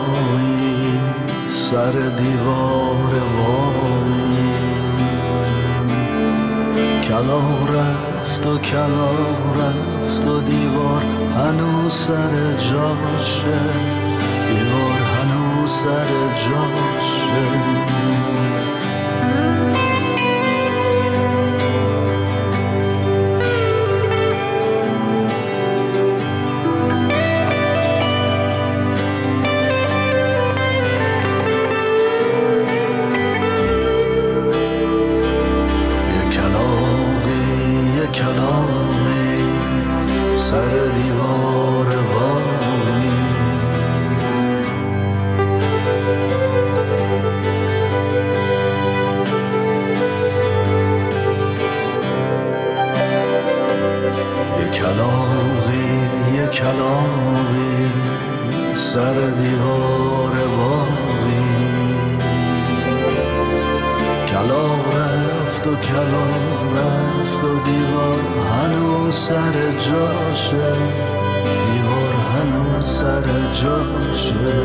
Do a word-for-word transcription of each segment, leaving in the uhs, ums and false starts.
وایی سر دیوار وایی کلا رفت و کلا رفت و دیوار هنوز سر جاشه دیوار هنوز سر جاشه کلاغی سر دیوار باغی کلاغ رفت و کلاغ رفت و دیوار هنوز سر جاشه دیوار هنوز سر جاشه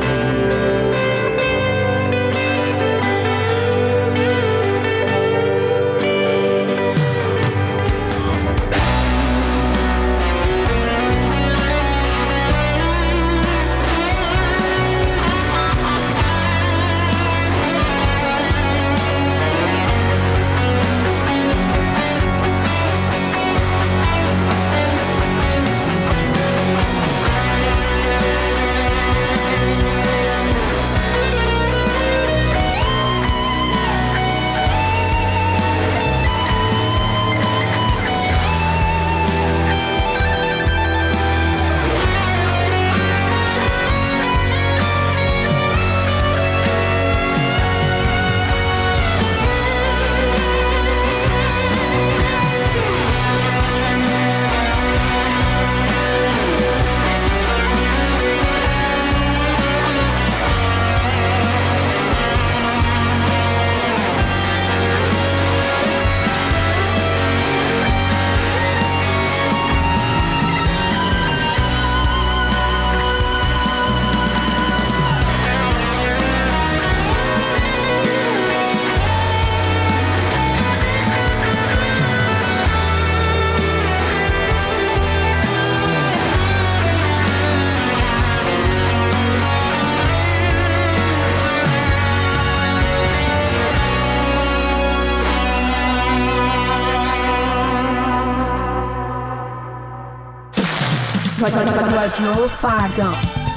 رادیو فردا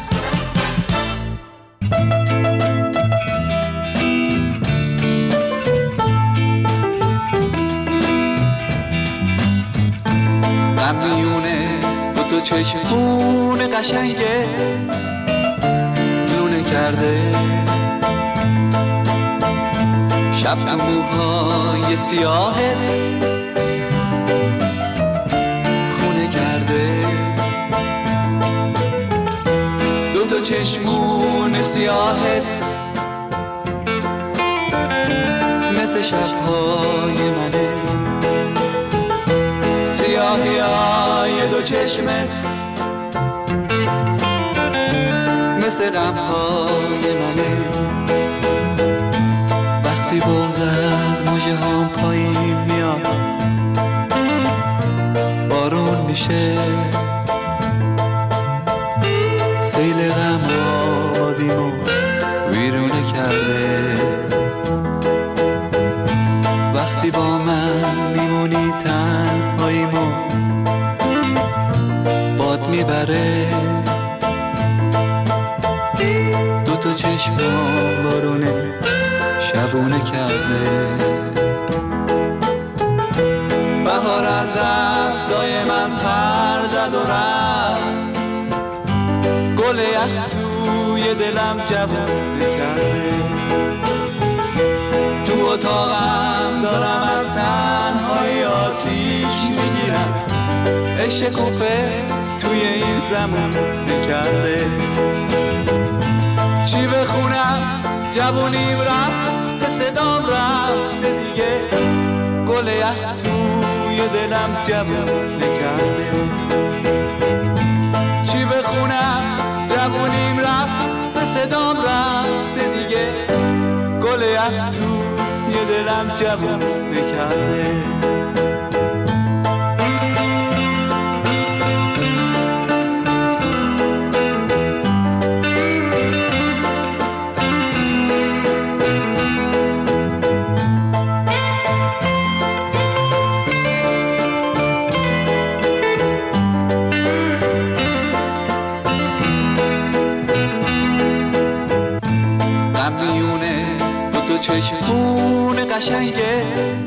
غمیونه دو تا چشمون قشنگه لونه کرده شب تو موهای سیاهه خونه کرده دو تا چشمون سیاهه مثل شبهای منه سیاهی های دو چشمت مثل غمهای منه وقتی بغض از موجه هم پایین میاد بارون میشه سیل غم آبادیمو ویرونه کرده وقتی با من میمونی تنهاییمو باد میبره دو تا چشمم بارونه شبونه کرده بهار از دستای من پر زد و رفت گل یخ توی دلم جوونه کرده تو اتاقم دارم از تنهایی آتیش میگیرم عشق کوفه توی این زمان نکرده چی بخونم جوونیم رفت به صدام رفته دیگه گل یخ توی دلم جوون نکرده چی بخونم جوونیم رفت به صدام رفته دیگه، گل یخ توی دلم جوون نکرده. چشمون قشنگه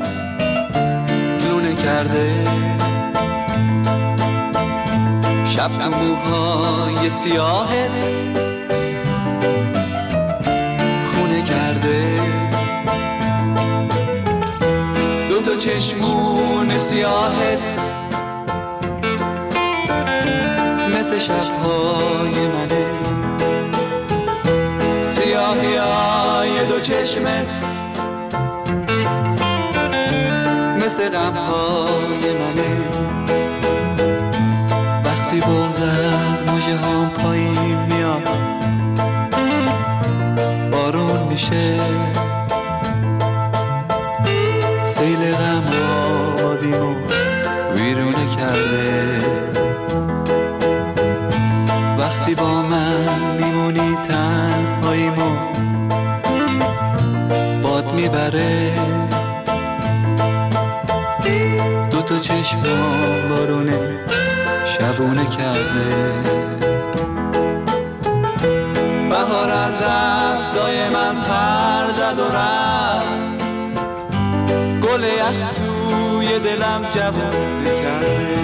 لونه کرده، شب تو موهای سیاهه خونه کرده. دو تا چشمون سیاهه مثل شبهای منه، سیاهی های دو چشمت مثل غمهای منه. وقتی بغض از موجه هم پایین میاد، بارون میشه، سیل غم آبادیمو ویرونه کرده. وقتی با من میمونی تنهاییمو باد میبره، دو تا چشم بارونه شبونه کرده. بهار از دستای من پر زد و رفت، گل یخ توی دلم جوونه کرده.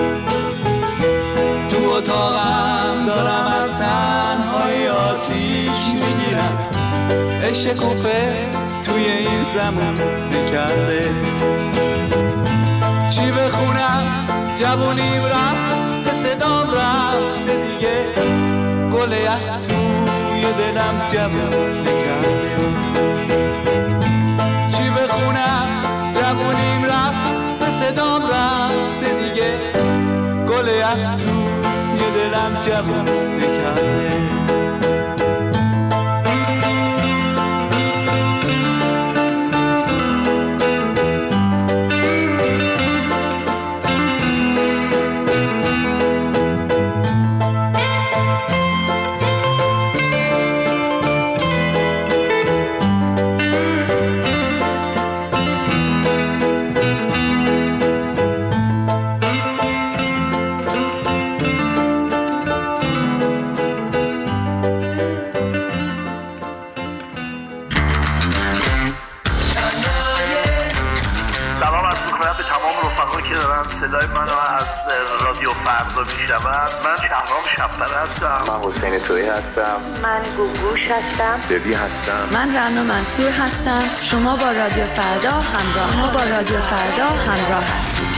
تو اتاقم دارم از تنهایی آتیش میگیرم، عشق کوفه توی این زمان نکرده. چی بخونم جوونیم رفت، به صدام رفته دیگه، گل یخ توی دلم جوون نکرده. چی بخونم جوونیم رفت، به صدام رفته دیگه، گل یخ توی دلم جوون نکرده. صدای منو از رادیو فردا میشنون. من شهرام شب‌پره هستم. من حسین تویی هستم. من گوگوش هستم. ببی هستم. من رنا منصور هستم. شما با رادیو فردا همراه ما با رادیو فردا همراه هستید.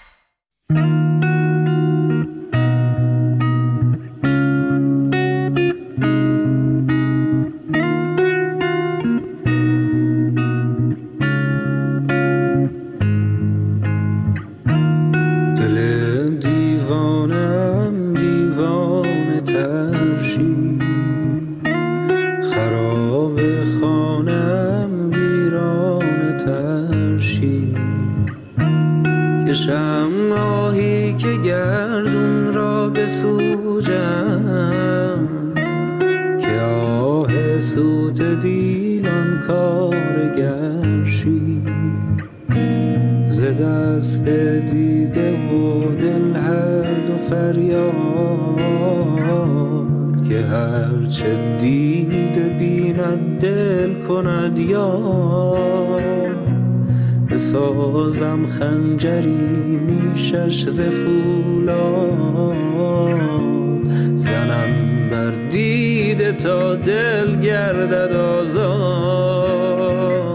بسازم خنجری نیشش ز فولاد، زنم بر دیده تا دل گردد آزاد.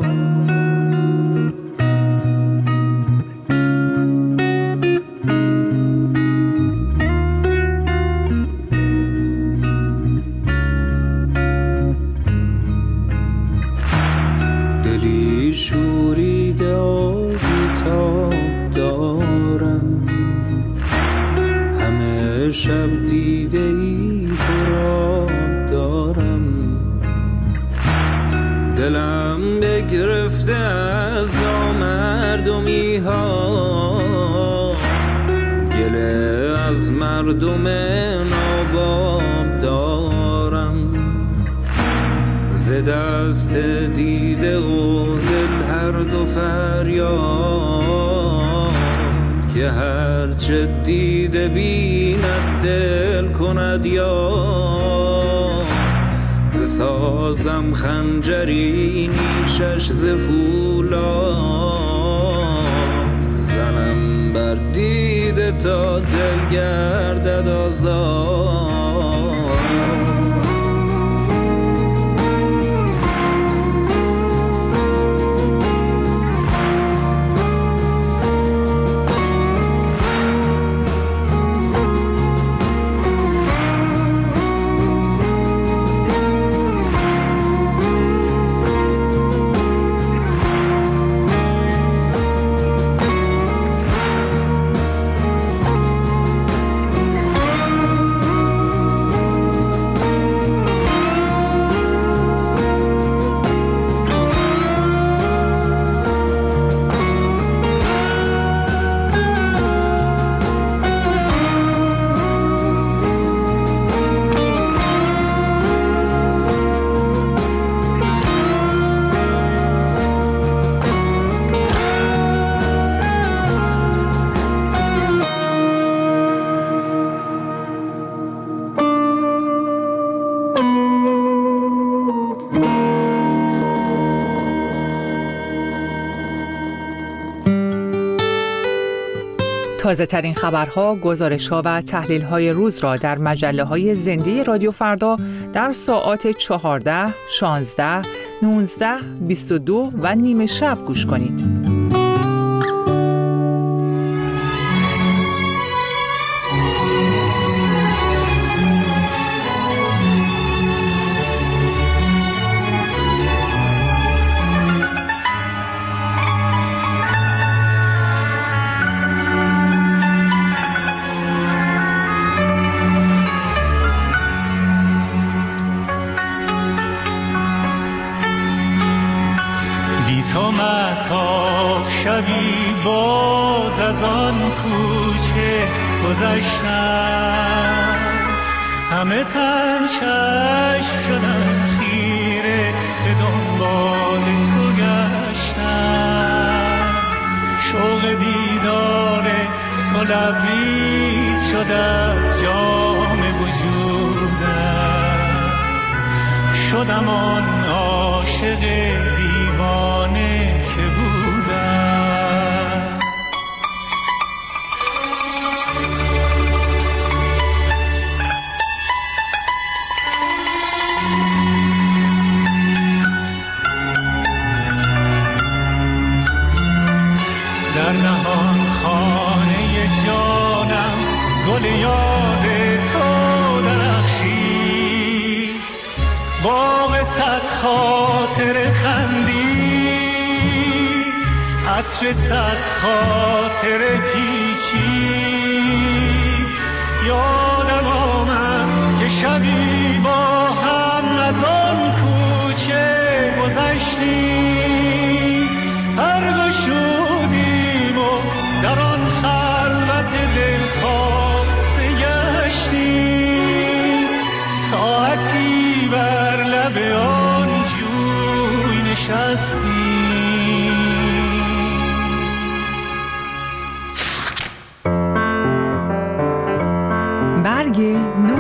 دلی شوریده و بی‌تاب دارم، همه شب دیده ای پرآب دارم. دلم بگرفته از نامردمی ها، گله از مردم ناباب دارم، ز دست دیده و دل هر دو فریاد، که هرچه دیده بیند دل کند یاد. بسازم خنجری نیشش ز فولاد، زنم بر دیده تا دل گردد آزاد. تازه ترین خبرها، گزارش‌ها و تحلیل‌های روز را در مجله‌های زنده رادیو فردا در ساعات چهارده، شانزده، نوزده، بیست و دو و نیمه شب گوش کنید. شبی باز از آن کوچه گذشتم، همه تن چشم شدن خیره به دنبال تو گشتم. شوق دیدار تو لبریز شد از جام وجودم، شدم آن عاشق دیوانه که بودم. در نهان خانه جانم گل یاد تو درخشی، باغ صد خاطر خندی، عطر صد خاطر پیچی. یادم آمد که شبی با هم از آن کوچه گذشتیم، هر گشودیم و در آن خلوت دلخواسته گشتیم. ساعتی بر لب آن جوی نشستیم. برگ نو.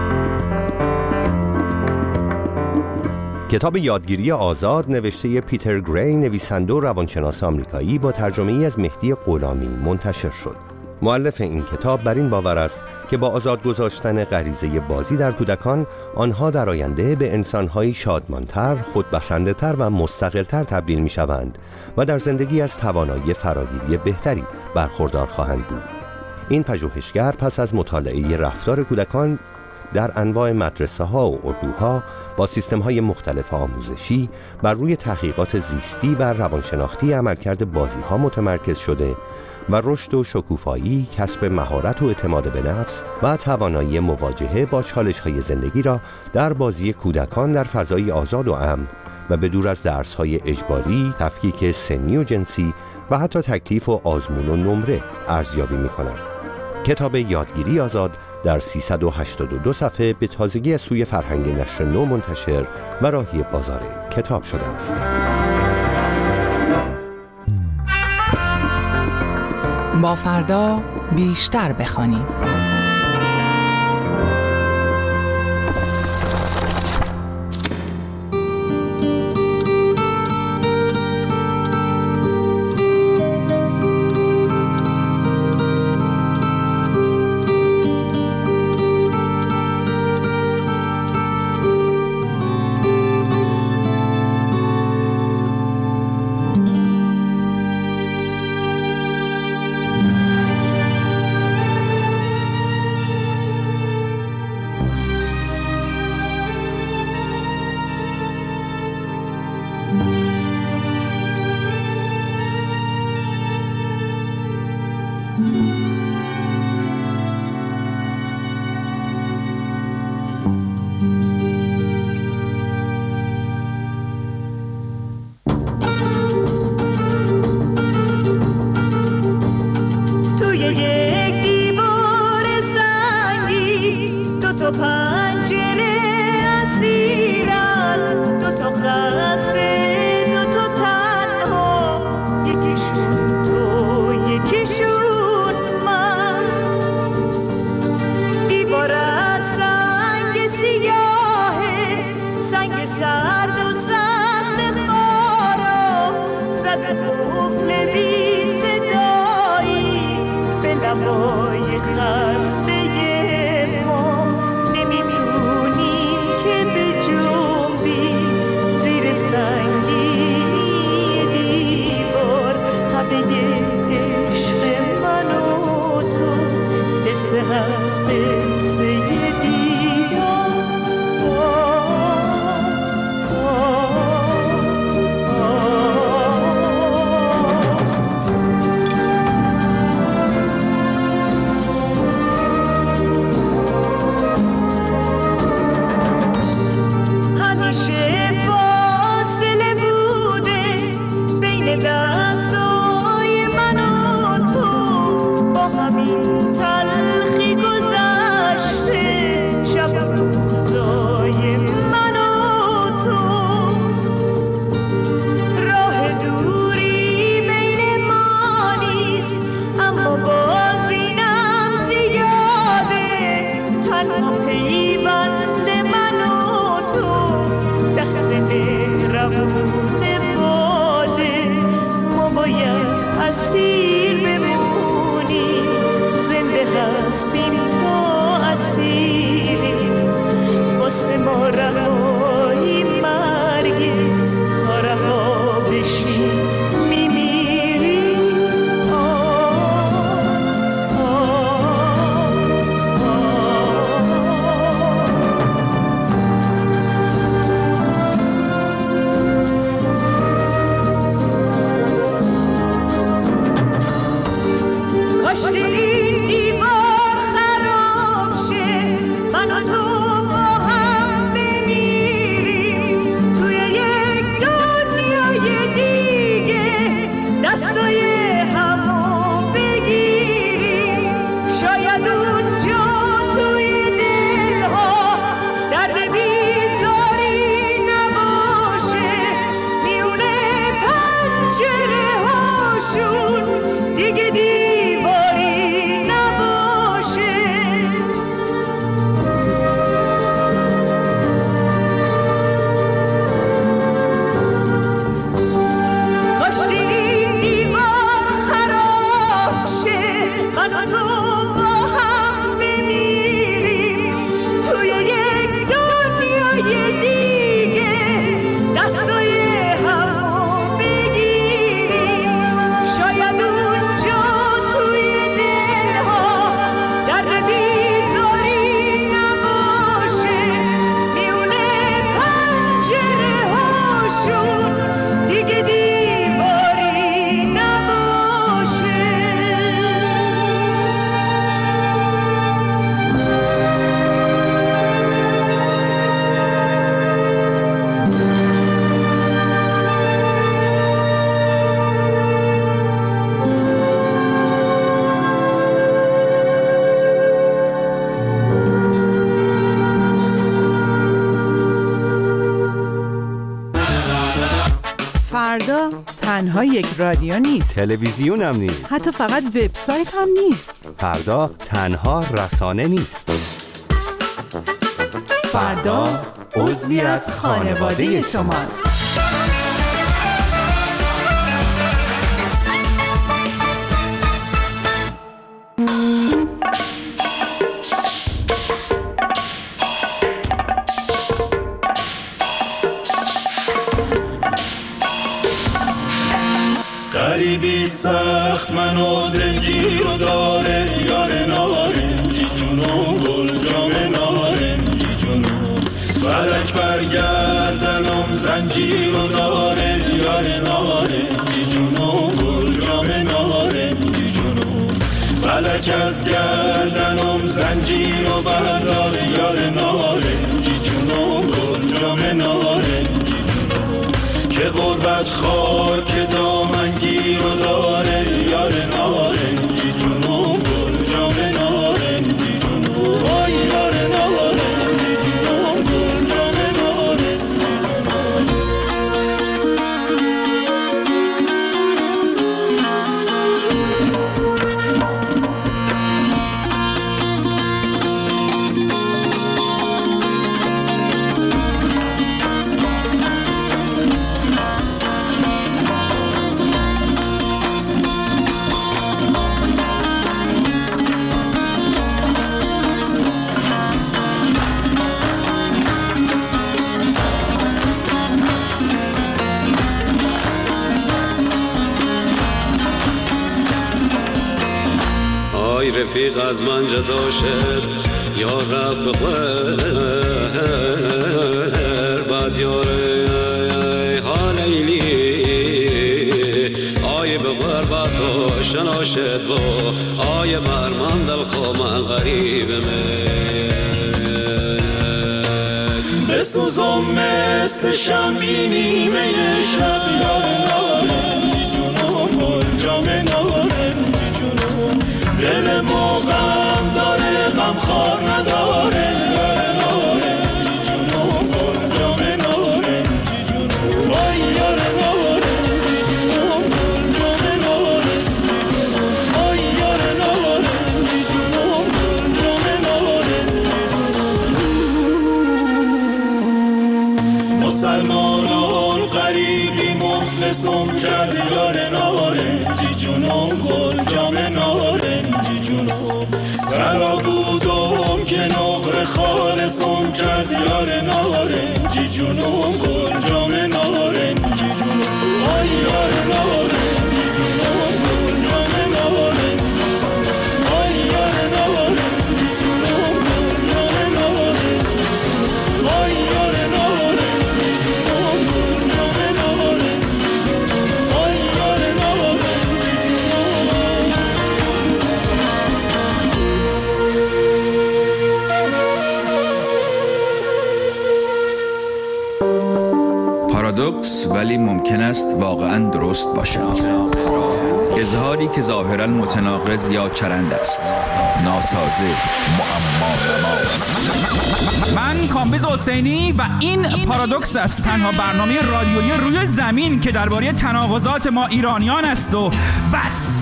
کتاب یادگیری آزاد نوشته پیتر گری، نویسنده و روانشناس آمریکایی، با ترجمه‌ای از مهدی غلامی منتشر شد. مؤلف این کتاب بر این باور است که با آزاد گذاشتن غریزه بازی در کودکان، آنها در آینده به انسان‌های شادمانتر، خودبسنده‌تر و مستقل‌تر تبدیل می‌شوند و در زندگی از توانایی فراگیری بهتری برخوردار خواهند بود. این پژوهشگر پس از مطالعه رفتار کودکان در انواع مدرسه ها و اردوها با سیستم های مختلف آموزشی بر روی تحقیقات زیستی و روانشناختی عملکرد بازی ها متمرکز شده و رشد و شکوفایی، کسب مهارت و اعتماد به نفس و توانایی مواجهه با چالش های زندگی را در بازی کودکان در فضای آزاد و امن و به دور از درس‌های اجباری، تفکیک سنی و جنسی و حتی تکلیف و آزمون و نمره ارزیابی می‌کنند. کتاب یادگیری آزاد در سیصد و هشتاد و دو صفحه به تازگی از سوی فرهنگ نشر نو منتشر و راهی بازار کتاب شده است. با فردا بیشتر بخوانیم. لب فردا تنها یک رادیو نیست، تلویزیون هم نیست، حتی فقط وبسایت هم نیست. فردا تنها رسانه نیست. فردا عضوی از خانواده شماست. غریبی سخت منو دلگیر و داره، یار نارنجی جونو گل جام نارنجی جونو، فلک برگردنم زنجیر و داره، یار نارنجی جونو گل جام نارنجی جونو، فلک از گردنم زنجیر و برداره، یار نارنجی جونو گل جام نارنجی که غربت خاک دامنگیر و داره، یار نارنجی جونو گل جام نارنجی جونو، وای یار نارنجی جونو گل جام نارنجی رفیق از من جدا شد یا رب غیر بعد یار حال ایلی آی به غربت و شنا شد و آی برمن دل خومن غریب من بسوزم مثل شمی نیمه شب، یار نارنجی جونو گل جام نارنجی جونو، دل ما غم داره غم خار نداره، یار نارنجی جونو گل جام نارنجی جونو، وای یار نارنجی جونو گل جام نارنجی جونو، وای یار نارنجی جونو گل جام نارنجی جونو. مسلمانان غریبی مفلسم کرد، یار نارنجی جونو گل جام نارنجی جونو، ترا بودم که نقر خالصم کرد، یار نارنجی جونو گل جام نارنجی جونو، آی یار نارنجی جونو گل جام نارنجی جونو، آی یار نارنجی جونو گل جام نارنجی جونو، آی یار نارنجی جونو گل جام نارنجی جونو، آی یار نارنجی پارادوکس ولی ممکن است واقعاً درست باشد. اظهاری که ظاهراً متناقض یا چرند است، ناسازه، معما نما. من کامبیز حسینی و این پارادوکس است، تنها برنامه رادیویی روی زمین که درباره تناقضات ما ایرانیان است و بس.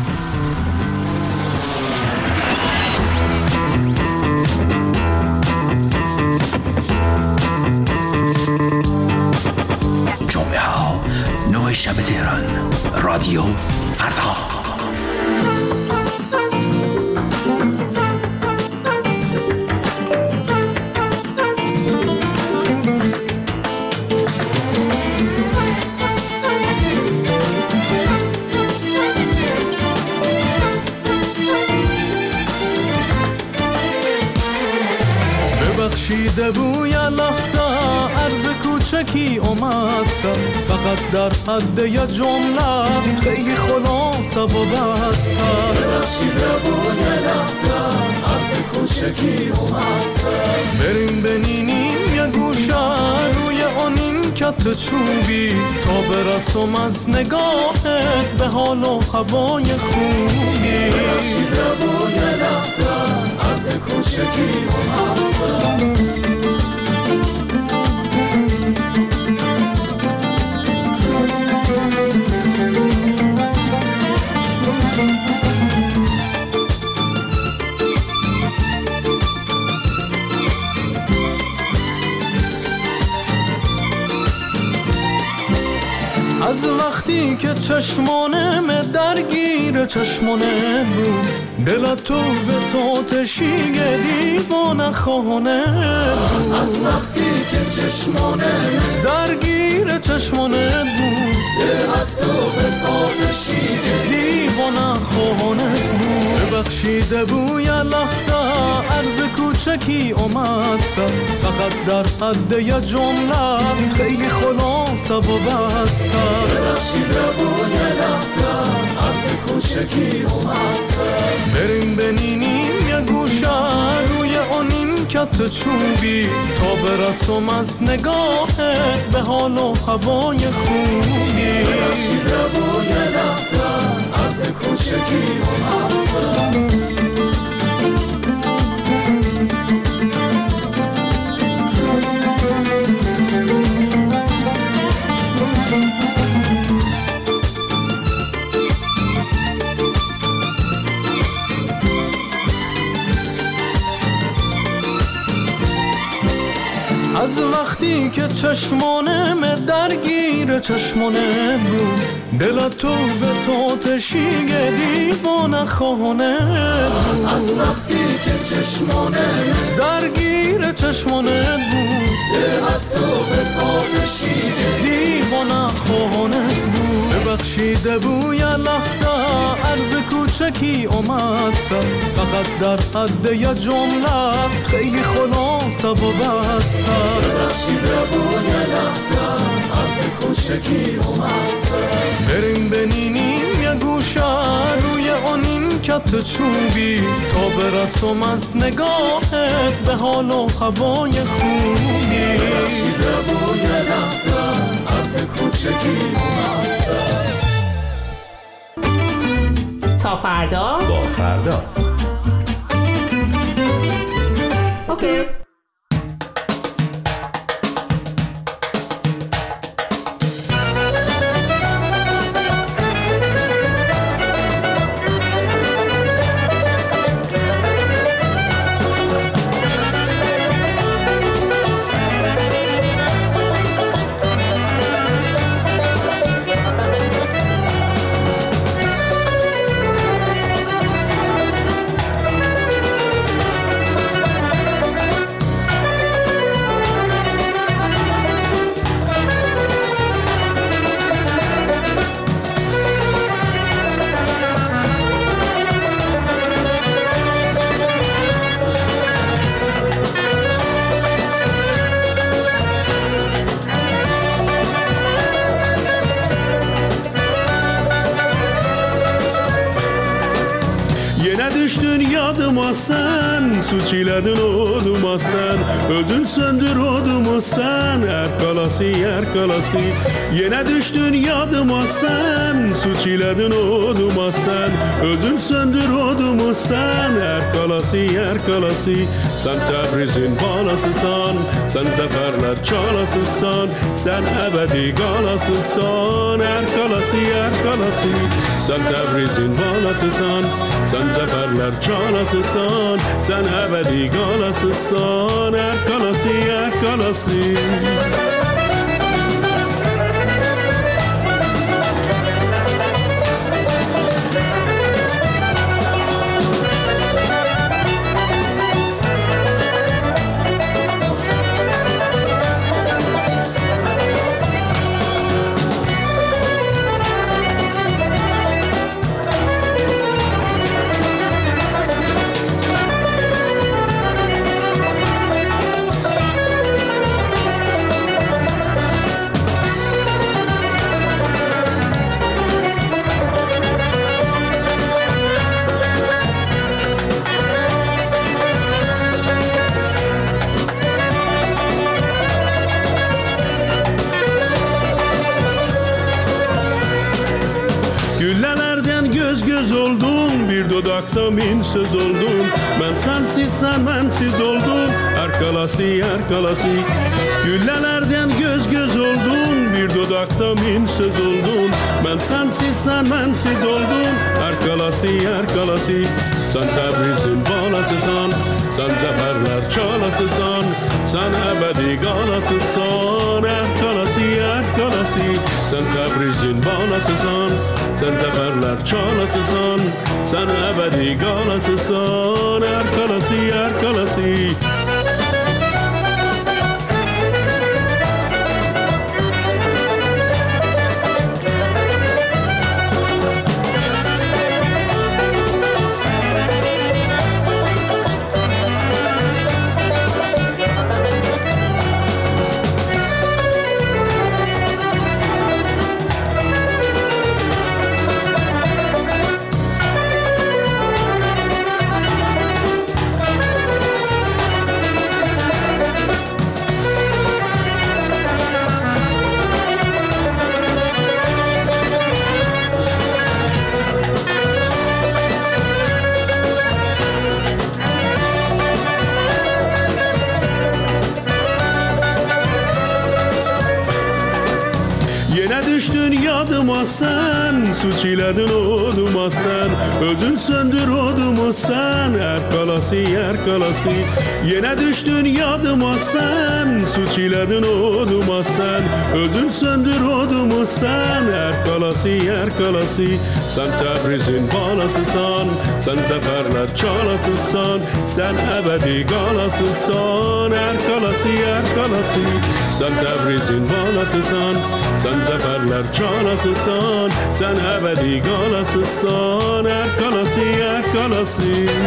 جمعه ها نه شب تهران، رادیو فردا. ببخشیده بوی لحظه عرض کوچکی اومستم، فقط در حد یه جمله خیلی خلاصه و بستم. ببخشیده بوی لحظه عرض کوچکی اومستم، بریم بنینیم یه گوشه روی آنین کت چوبی، تا برسم از نگاهت به حال و هوای خوبی. ببخشیده بوی لحظه عرض کوچکی اومستم. از وقتی که چشمانم درگیر چشمانه بود دل تو و تو تشیگه دیوانه خانه بود از وقتی که چشمانم درگیر چشمانه بود دل از تو و تو تشیگه دیوانه خانه بود ببخشیده بو یه لحظه عرض کوچکی اومستم فقط در حد یه جمله خیلی خلاصه و بستم ببخشیده بو یه لحظه عرض کوچکی اومستم بریم بنینیم یه گوشه روی اونین کت چوبی تا برسم از نگاهت به حال و هوای خوبی ببخشیده بو یه لحظه عرض کوچکی اومستم از وقتی که چشمانم درگیر چشمانه بود دل تو و تو تشیگه دیوانه خانه بود از وقتی که چشمانم درگیر چشمانه بود دل از تو و تو تشیگه دیوانه خانه بود ببخشیده بو یه لحظه عرض کوچکی اومستم فقط در حد یه جمله خیلی خلاصه و بستم ببخشیده بو یه لحظه عرض کوچکی اومستم بریم بنینیم یه گوشه روی اونین کت چوبی تا برسم از نگاهت به حال و هوای خوبی ببخشیده بو یه لحظه عرض کوچکی اومستم تا فردا با فردا اوکی Sen suçiledin oğluma sen ödün söndür oğlumu sen er kalası yer kalası yine düştün yadıma sen suçiledin oğluma sen ödün söndür oğlumu sen er kalası yer kalası sen Tebriz'in balasısan sen zaferler çalasısan sen ebedi galasısan er kalası yer kalası sen Tebriz'in balasısan sen zaferler çalasısan sen ebedi galasısan er kalası yer kalası min söz oldun ben sensiz sen bensiz oldun er kalası yer kalası güllelerden göz göz oldun bir dudakta min söz oldun. Ben sensiz sen bensiz oldun. Erkalası erkalası sen Tebriz'in balasısan. Sen zaferler çalasısan. Sen ebedi galasısan. Erkalası erkalası sen Tebriz'in balasısan. Sen zaferler çalasısan. Sen ebedi galasısan. Erkalası erkalası. Sen su çiledin oduma sen. Ödün söndür odumu sen. Erkalası erkalası yine düştün yadıma sen. Su çiledin oduma sen. Ödün söndür odumu sen. Erkalası erkalası sen Tebriz'in balasısan. Sen zaferler çalasısan. Sen ebedi galasısan. Erkalası erkalası sen Tebriz'in balasısan. Sen zaferler çalasısan. Sen ebedi galasısan. Erkalası erkalası.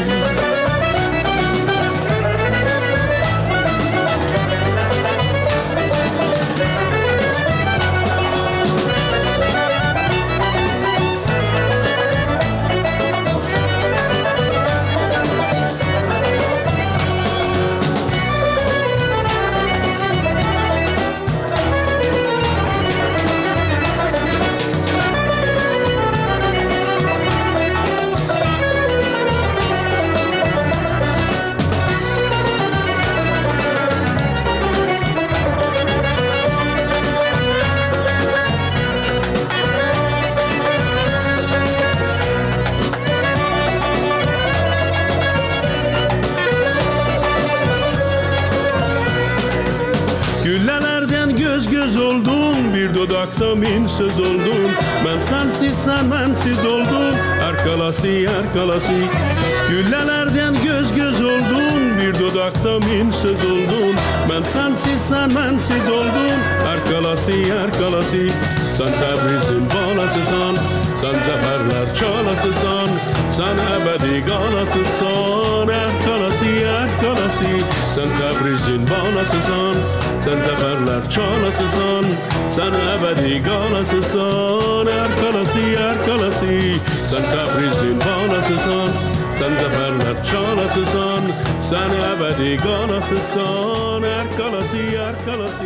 Güllelerden göz göz oldum. Bir dudakta min söz oldum. Ben sensiz sen bensiz oldum. Erkalası erkalası güllelerden göz göz oldum. Bir dudakta min söz oldum. Ben sensiz sen bensiz oldum. Erkalası erkalası sen Tebriz'in balasısan. Sen zaferler çalasısan. Sen ebedi galasısan. Erkalası erkalası sen Tebriz'in balasısan. Sen zaferler çalasısan. Sen ebedi galasısan. Erkalası erkalası sen Tebriz'in balasısan. Sen zaferler çalasısan. Sen ebedi galasısan. Erkalası erkalası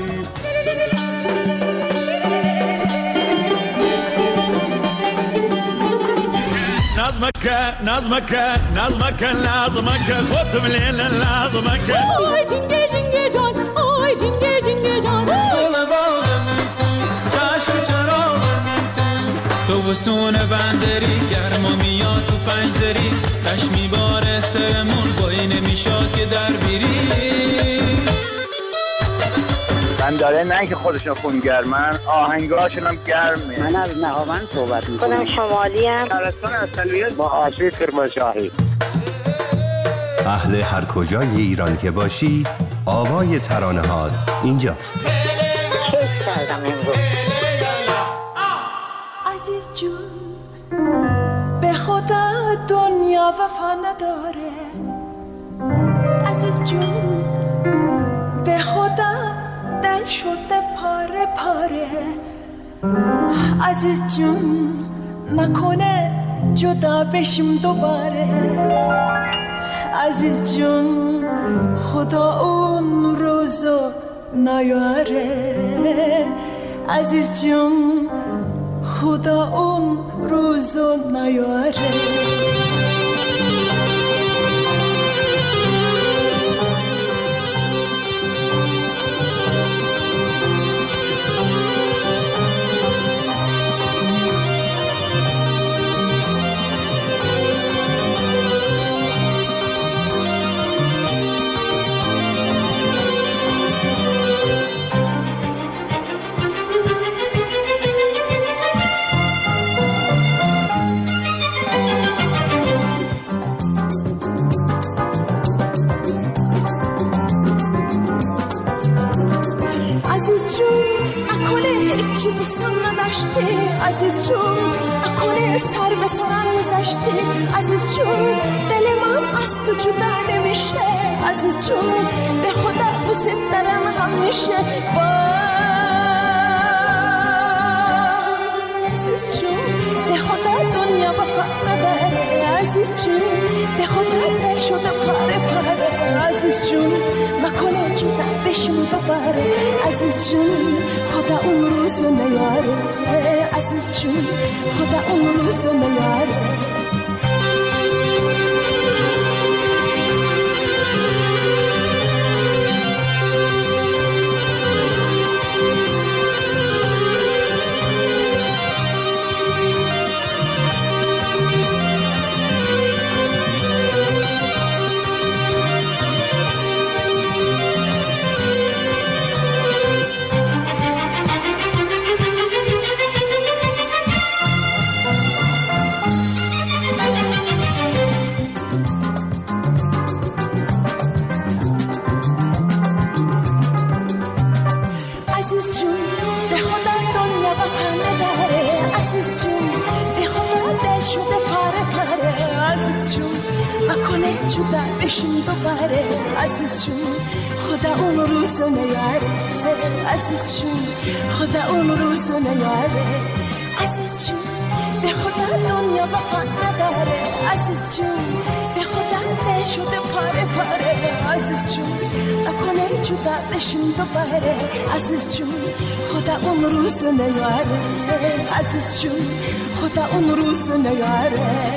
نظمك نظمك نظمك لازمك خد من لازمك آی جنگه جنگه جان آی جنگه جنگه جان دل باغمون تو چشم چراغمون تو تو بسون بندری گرما میاد تو پنج دری تش میباره سرمون بایی نمیشاد که در بیری من داره نه که خودشون خونگرمن آهنگاشون هم گرمه. من از نهاوند صحبت میکنم. خودم شمالی ام. شهرستان اصلیت با آشوی کرمانشاهی. اهل هر کجای ایران که باشی آوای ترانه‌هات اینجاست. کیف کردم امروز. عزیز جون به خدا دنیا وفا نداره. عزیز جون به خدا دل شده پاره پاره. عزیز جون نکنه جدا بشیم دوباره. عزیز جون خدا اون روزو نیاره. عزیز جون خدا اون روزو نیاره. گذشتی عزیز جون نکنه سر به سرم گذشتی عزیز جون دل من از تو جدا نمیشه عزیز جون به خدا دوست دارم همیشه عزیز جون به خدا دنیا وفا نداره عزیز جون به خدا دل شده پاره پاره عزیز جون مکنه جدا بشیم دوباره عزیز جون خدا اون روزو نیاره عزیز جون خدا اون روزو نیاره جدا بشیم دوباره عزیز جون خدا اون روزو نیاره عزیز جون خدا اون روزو نیاره عزیز جون به خدا دنیا وفا نداره عزیز جون به خدا دل شده پاره پاره عزیز جون نکنه جدا بشیم دوباره عزیز جون خدا اون روزو نیاره عزیز جون خدا اون روزو نیاره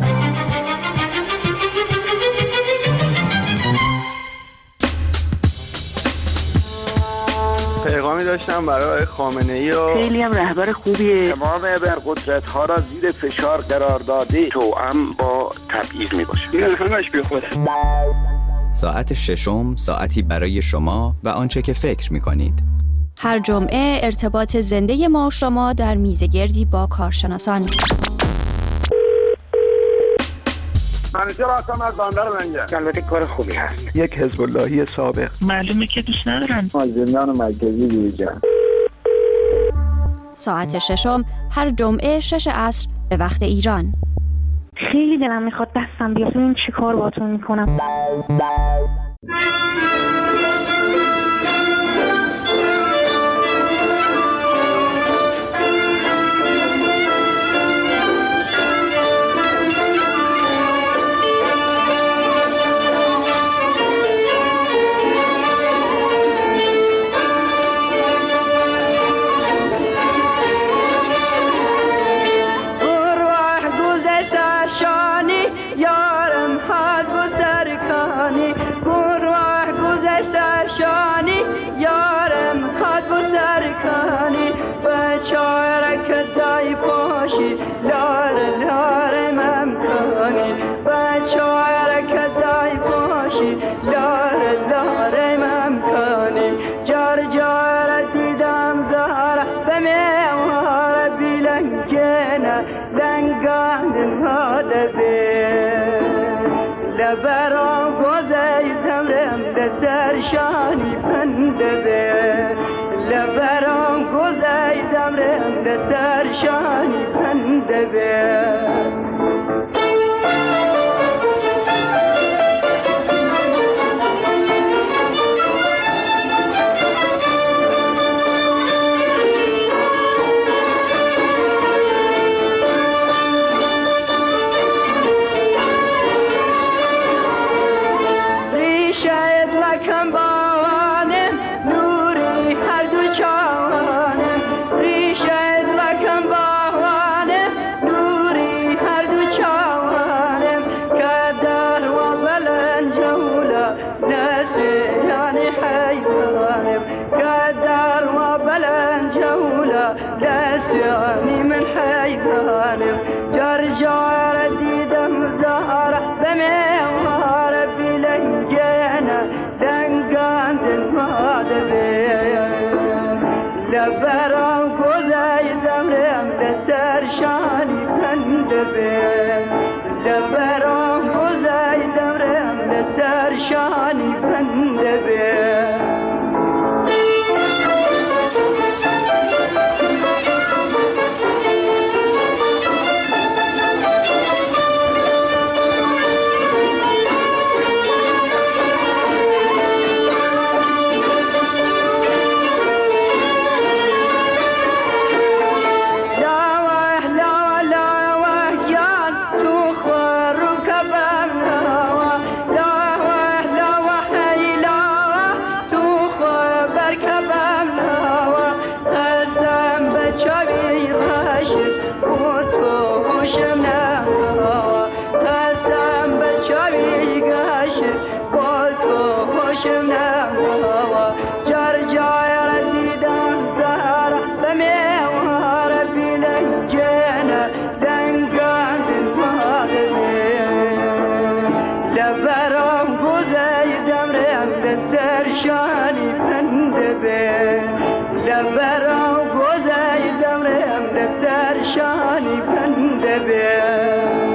پیغامی داشتم برای خامنه‌ای و خیلی هم رهبر خوبیه. تمام ابرقدرت ها را زیر فشار قرار داده توأم با تبعیض میباشه. این همش بی خوده. ساعت ششم ساعتی برای شما و آنچه که فکر میکنید. هر جمعه ارتباط زنده ما و شما در میزگردی با کارشناسان. منیجر هستم از بندر لنگر. البته کار خوبی هست. یک حزب اللهی سابق. معلومه که دوست ندارن. از زندان مرکزی دیجان. ساعت ششم هر جمعه شش عصر به وقت ایران. خیلی دلم میخواد دستم بیاد ببینم چی کار باهاتون میکنم. لبرام گوزه زمرم به سرشانی پنده به لبرام گوزه زمرم به سرشانی پنده به سرشانی بنده به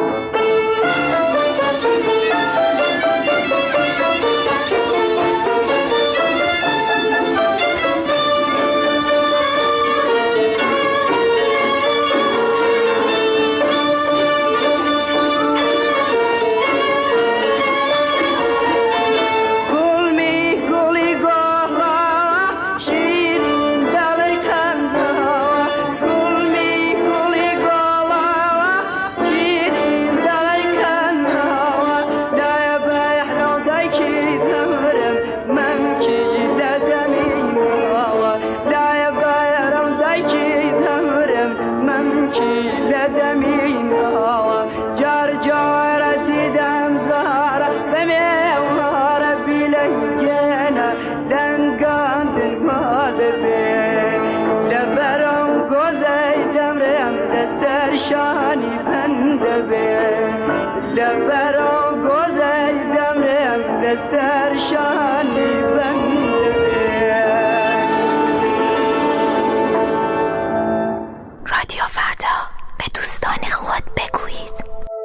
رادیو فردا، به دوستان خود بگویید.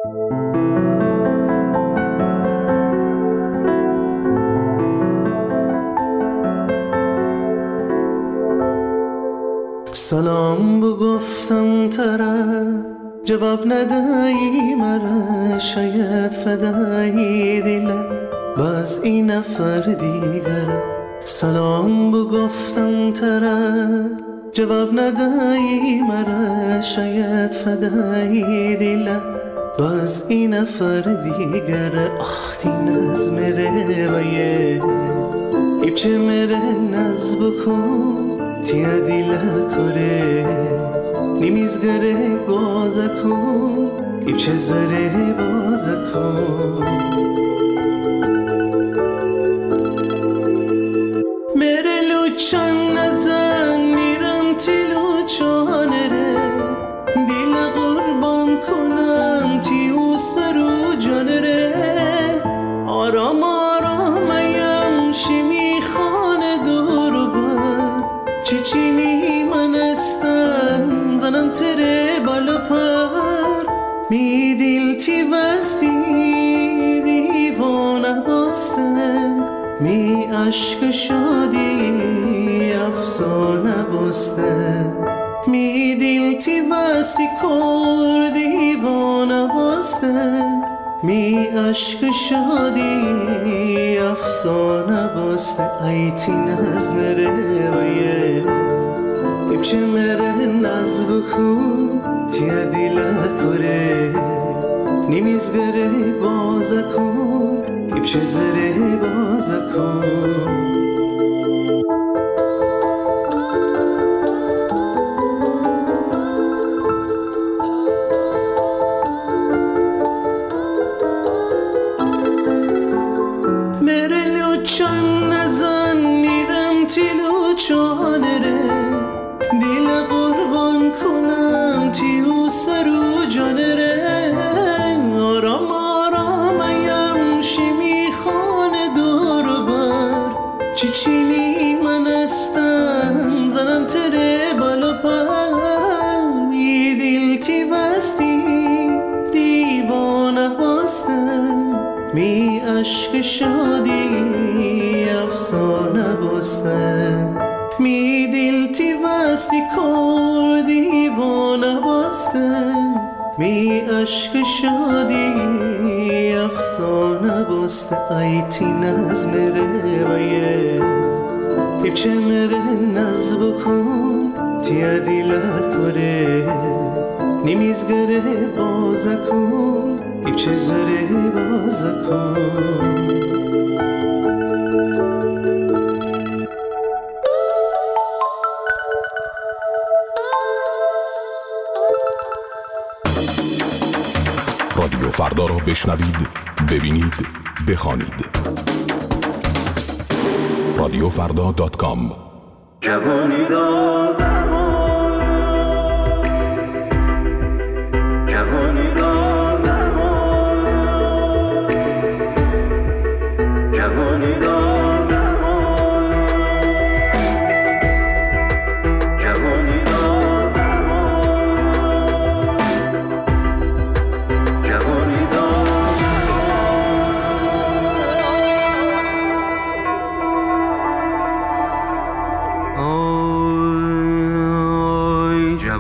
سلام بگفتم طرف جواب ندهی مرا، شاید فدایی دلم باز این نفر دیگر. سلام بگفتم طرف جواب ندهی مرا، شاید فدایی دلم باز این نفر دیگر. آخ این از مره بایه ایبچه مره نز بکن تیا دیلا کره نیمیزگره بازا کن ایبچه زره بازا کن. مره لوچان نزن میرم تیلو چانره، دیل قربان کنم تیو سرو جانره. آرام آرام ایم شیمی خانه دور بر چیچینی من استم زنم تره بالا پر. می دیل تی وستی دیوانه باستم، می عشق شادی افسانه باستم. می دیل تی وستی کر دیوانه باستم، می عشق شادی افسانه باسته. ایتی نز مره بایه ایبچه مره نز بکن تیا دیلا کره نیمیزگره بازا کن ایبچه زره بازا کن. چان نزن میرم تیلو چانره، دیل قربان کنم تیو سرو جانره. آرام آرام ایم شیمی خانه دور بر چیچینی من استم زنم تره بالا پر. می دیل تی وستی دیوانه باستم، می عشق شادی افسانه باستم. می دیل تی وستی کر دیوانه باستم، می عشق شادی افسانه باسته. ایتی نز مره بایه ایبچه مره نز بکن تیا دیلا کره نیمیزگره بازا کن ایبچه زره بازا کن. رادیو فردا را بشنوید، ببینید، بخوانید. رادیو فردا دات کام. جوانی دادم جوانی دادم جوانی دادم جوانی دادم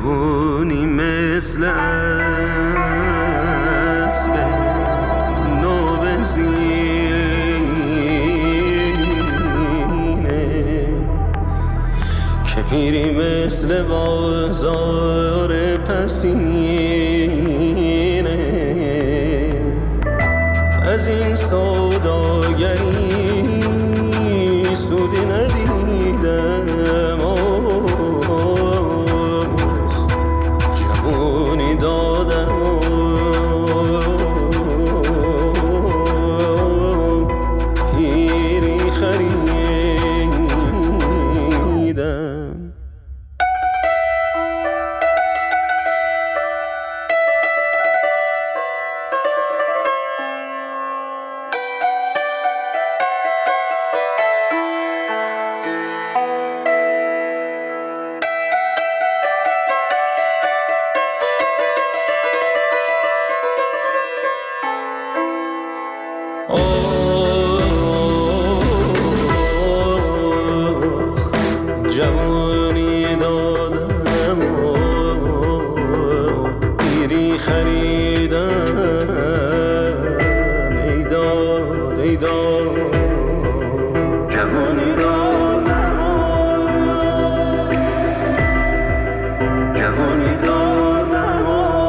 جوونی مثل اسب نوبزینه که پیری مثل بازار پسینه از این سوداگری سودی ندیدم جوانی دادم پیری خریدم جوانی دادم پیری خریدم ای داد ای داد جوانی دادم جوانی دادم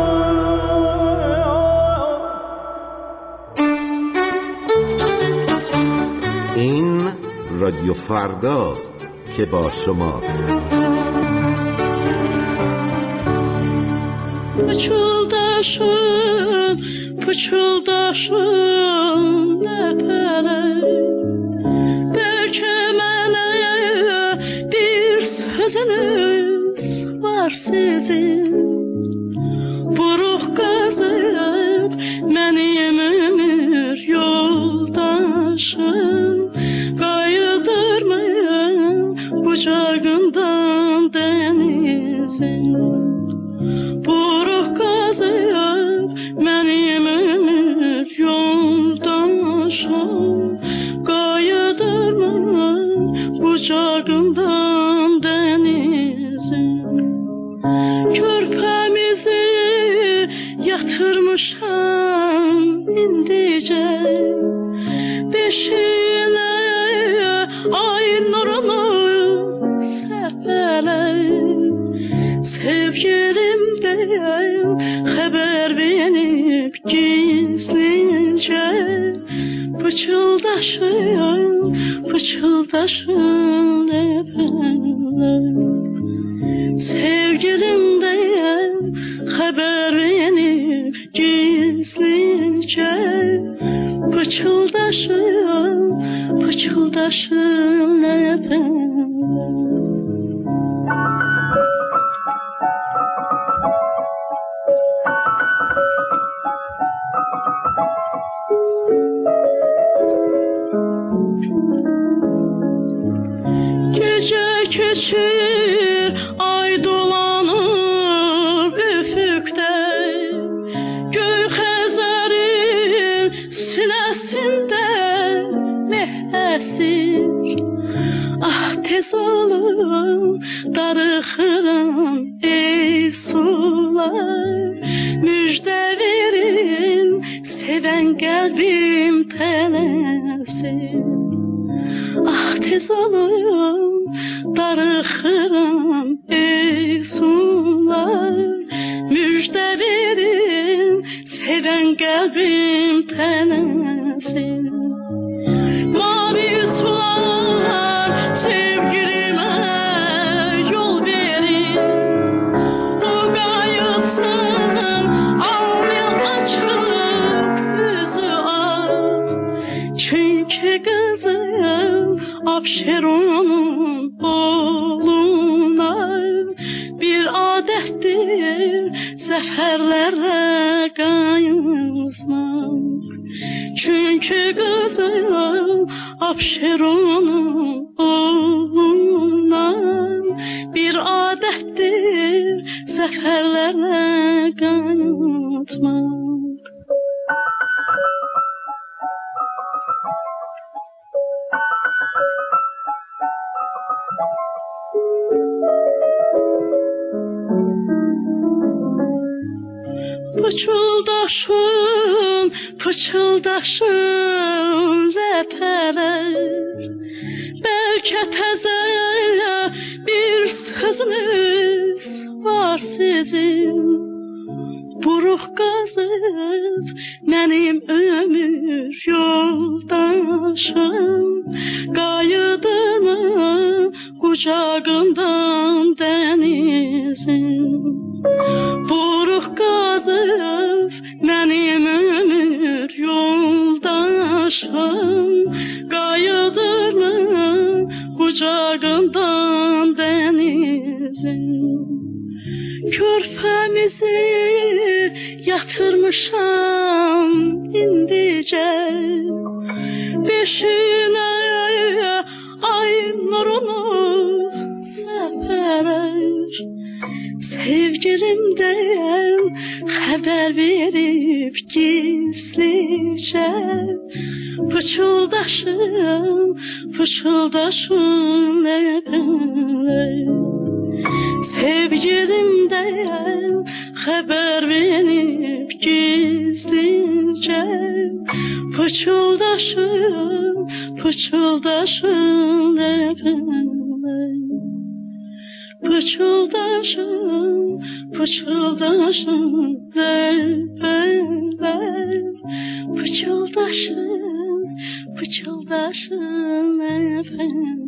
این رادیو فرداست که با شماست. Pıçıldaşım, pıçıldaşım ləpələr Bəlkə mənə bir sözünüz var sizin Buruq qazıb mənim ömür yoldaşım Qayıdırmayım bucağından dənizin Buruq qazıyıb mənim ömür yoldaşım Qayıdırmayım bucağından dənizin Körpəmizi yatırmışam indicə Beşiyinə ay nurunu səpələk Sevgilim deyil xəbər verib gizlincə Pıçıldaşım, pıçıldaşım ləpələr Sevgilim deyil xəbər verib gizlincə Pıçıldaşım, pıçıldaşım ləpələr Gece keçir, ay dolanır üfüqdə Göy Xəzərin sinəsində meh əsir Ah tez olun, darıxıram ey sular Müjdə verin, sevən qəlbim tələsir Ah tez olun, darıxıram ey sular Müjdə verin, sevən qəlbim tələsir Mavi sular, sevgilimə yol verin O qayıtsın, alnım açıb üzü ağ Çünki qızım Abşeronun oğluna Bir adətdir zəfərlərə qayızmaq Çünki qızım Abşeronun oğluna Bir adətdir zəfərlərə qayızmaq Pıçıldaşın, pıçıldaşın ləpələr Bəlkə təzə bir sözünüz var sizin Buruq qazıb mənim ömür yoldaşım Qayıdırmı qucağından dənizin Buruq qazıb mənim ömür yoldaşım Qayıdırmı qucağından dənizin Körpəmizi yatırmışam indicə Beşinə ay nurunu səpərər Sevgilimdən xəbər verib gizlicə Pıçıldaşım, pıçıldaşım ləpələr Sevgilimdən xəbər verib gizlicə Pıçıldaşım, pıçıldaşım ləpələr Pıçıldaşım, pıçıldaşım ləpələr Pıçıldaşım, pıçıldaşım ləpələr